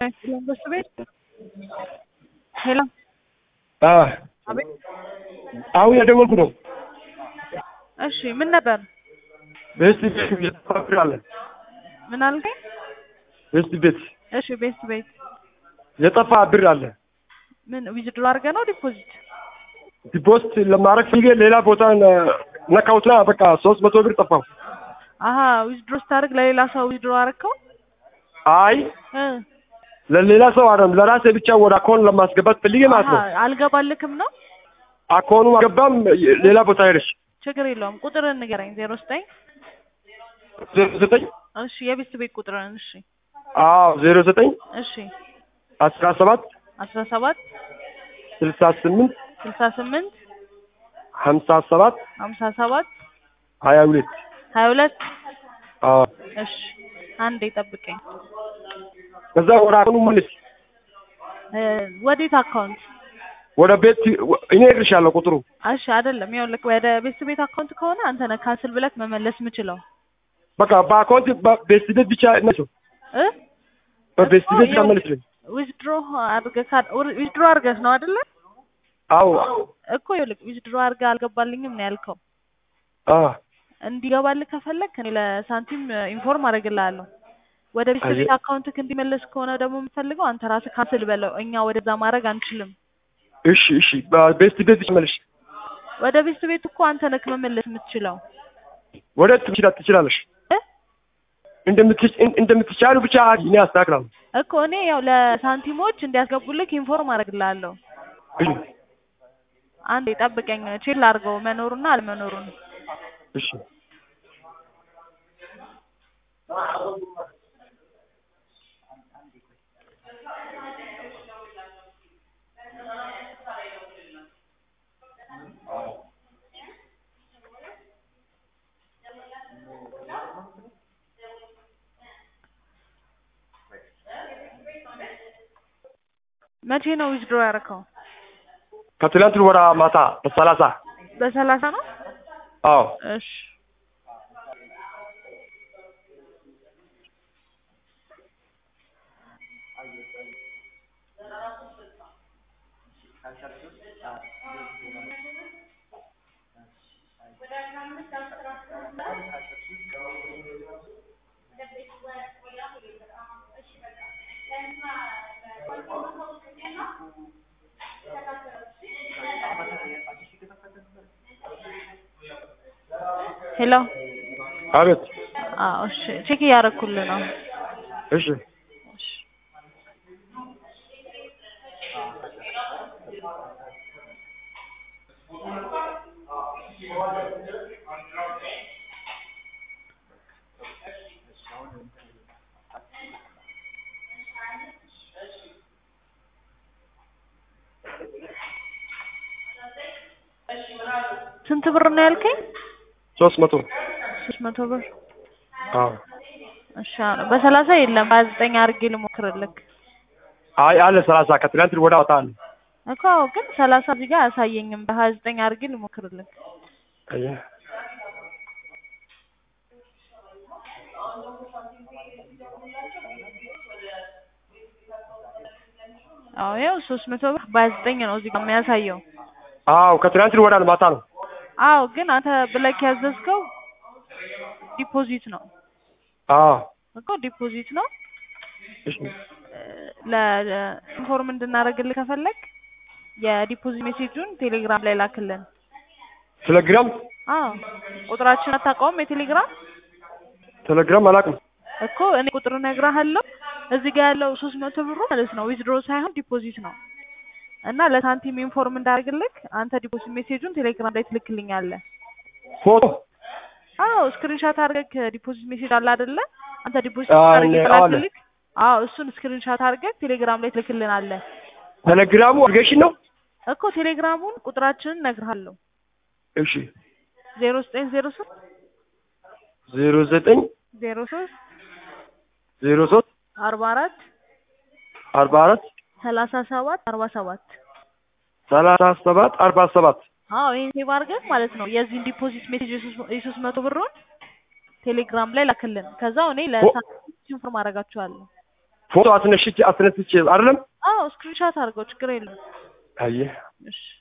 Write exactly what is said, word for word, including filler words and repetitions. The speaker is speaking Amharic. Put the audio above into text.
በሱ ቤት ሄሎ አዎ አቤት አሁን የደወልኩ ነው። እሺ ምን ነበር? ቤስት ቤት እየተፋፍራለ ምን አልከኝ? ቤስት ቤት እሺ ቤስት ቤት የጠፋ ብር አለ። ምን ዊዝድሮ አድርገህ ነው ዲፖዚት? ዲፖዚት ለማድረግ ፈልጌ ሌላ ቦታ ነካውትና በቃ ሶስት መቶ ብር ጠፋው። አሃ ዊዝድሮ ስታደርግ ለሌላ ሰው ዊዝድሮ አደረከው? አይ እ ለሌላ ሰው አይደለም ለራሴ ብቻ ወደ አካውንት ለማስገባት ፈልጌ ማለት ነው። አልገባልክም ነው? አካውንቱ አልገባም ሌላ ቦታ ሄደሽ። ችግር የለውም ቁጥርን ንገረኝ። ዜሮ ዘጠኝ ዜሮ ዘጠኝ እሺ የቤስት ቤት ቁጥርን እሺ አዎ ዜሮ ዘጠኝ እሺ አስራ ሰባት አስራ ሰባት ስልሳ ስምንት ስልሳ ስምንት ሀምሳ ሰባት ሀምሳ ሰባት ሀያ ሁለት ሀያ ሁለት አዎ እሺ አንዴ ጠብቀኝ። ከዛ ወደ አካውንቱ መልስ። ወዴት አካውንት? ወደ ቤት እኔ እልሻለሁ ቁጥሩ። እሺ አይደለም ይኸውልህ ወደ ቤት ቤት አካውንት ከሆነ አንተ ነህ ካንስል ብለህ መመለስ የምችለው። በቃ በአካውንት ቤት ቤት ብቻ ነው እ በቤት ቤት ተመልስ። ዊዝድሮ አድርገህ ዊዝድሮ አድርገህ ነው አይደለ? አዎ እኮ ይኸውልህ ዊዝድሮ አድርገህ አልገባልኝም ነው ያልከው። አዎ እንዲገባልህ ከፈለክ እኔ ለሳንቲም ኢንፎርም አደርግልሃለሁ። ወደ ቤት ቤት አካውንትክ እንዲመለስ ከሆነ ደግሞ የምትፈልገው አንተ ራስህ ካንስል በለው። እኛ ወደዛ ማድረግ አንችልም። እሺ እሺ በቤት ቤት ይመለስ። ወደ ቤት ቤት እኮ አንተ ነህ መመለስ የምትችለው። ወደ ትችላለህ ትችላለሽ እንደምትች እንደምትቻሉ ብቻ እኔ አስተካክላለሁ እኮ እኔ ያው ለሳንቲሞች እንዲያስገቡልክ ኢንፎርም አደርግልሃለሁ። እሺ አንዴ ጠብቀኝ ቼክ ላድርገው መኖሩና አለመኖሩን። እሺ መቼ ነው ዊዝድሮ ያደረከው? ከትላንት ወደ ማታ በሰላሳ በሰላሳ ነው? አዎ እሺ ሄሎ አቤት። አዎ እሺ ቼክ እያደረኩልህ ነው። እሺ ስንት ብር ነው ያልከኝ? ሶስት መቶ ሶስት መቶ ብር። አዎ እሺ በሰላሳ የለም በሀያ ዘጠኝ አድርጌ ልሞክርልክ። አይ አለ ሰላሳ ከትላንት ወደ አወጣል እኮ ግን ሰላሳ እዚህ ጋር አያሳየኝም። በሀያ ዘጠኝ አድርጌ ልሞክርልክ። አየ አዎ ያው ሶስት መቶ ብር በሀያ ዘጠኝ ነው እዚህ ጋር የሚያሳየው። አዎ ከትላንት ወደ ማታ ነው። አዎ ግን አንተ ብለክ ያዘዝከው ዲፖዚት ነው። አዎ እኮ ዲፖዚት ነው። እሺ ለኢንፎርም እንድናደርግልህ ከፈለክ የዲፖዚት ሜሴጁን ቴሌግራም ላይ ላክልን። ቴሌግራም? አዎ ቁጥራችን አታውቀውም? የቴሌግራም ቴሌግራም አላውቅም እኮ እኔ ቁጥር እነግርሃለሁ። እዚህ ጋር ያለው ሶስት መቶ ብሩ ማለት ነው ዊዝድሮ ሳይሆን ዲፖዚት ነው። እና ለሳንቲም ኢንፎርም እንዳደርግልህ አንተ ዲፖዚት ሜሴጁን ቴሌግራም ላይ ትልክልኛለህ። ፎቶ? አዎ ስክሪንሾት አድርገህ ዲፖዚት ሜሴጅ አለ አይደለ? አንተ ዲፖዚት አድርገህ ትላክልኝ። አዎ እሱን ስክሪንሾት አድርገህ ቴሌግራም ላይ ትልክልናለህ። ቴሌግራሙ አድርገሽ ነው እኮ ቴሌግራሙን ቁጥራችንን እነግርሃለሁ። እሺ ዜሮ ዘጠኝ ዜሮ ሶስት ዜሮ ዘጠኝ ዜሮ ሶስት ዜሮ ሶስት አርባ አራት አርባ አራት ሰላሳ ሰባት አርባ ሰባት ሰላሳ ሰባት አርባ ሰባት አዎ ይሄን ሴቭ አድርገህ ማለት ነው የዚህን ዲፖዚት ሜሴጅ የሶስት መቶ ብሩን ቴሌግራም ላይ ላክልን። ከዛው እኔ ለሳንቲም ኢንፎርም አደርጋቸዋለሁ። ፎቶ አስነሽቼ አስነስቼ አይደለም አዎ ስክሪንሾት አድርገው ችግር የለም አየህ እሺ